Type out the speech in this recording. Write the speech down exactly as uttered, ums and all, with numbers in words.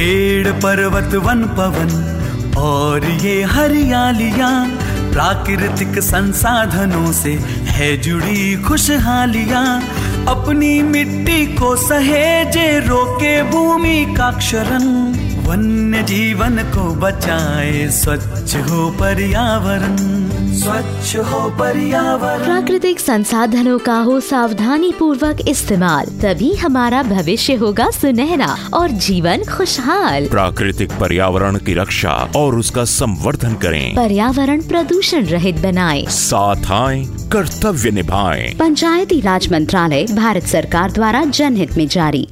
पेड़ पर्वत वन पवन और ये हरियालियाँ, प्राकृतिक संसाधनों से है जुड़ी खुशहालियाँ। अपनी मिट्टी को सहेजे, रोके भूमि का क्षरण, वन्य जीवन को बचाए, स्वच्छ हो पर्यावरण, स्वच्छ हो पर्यावरण। प्राकृतिक संसाधनों का हो सावधानी पूर्वक इस्तेमाल, तभी हमारा भविष्य होगा सुनहरा और जीवन खुशहाल। प्राकृतिक पर्यावरण की रक्षा और उसका संवर्धन करें, पर्यावरण प्रदूषण रहित बनाएं, साथ आएं, कर्तव्य निभाएं। पंचायती राज मंत्रालय, भारत सरकार द्वारा जनहित में जारी।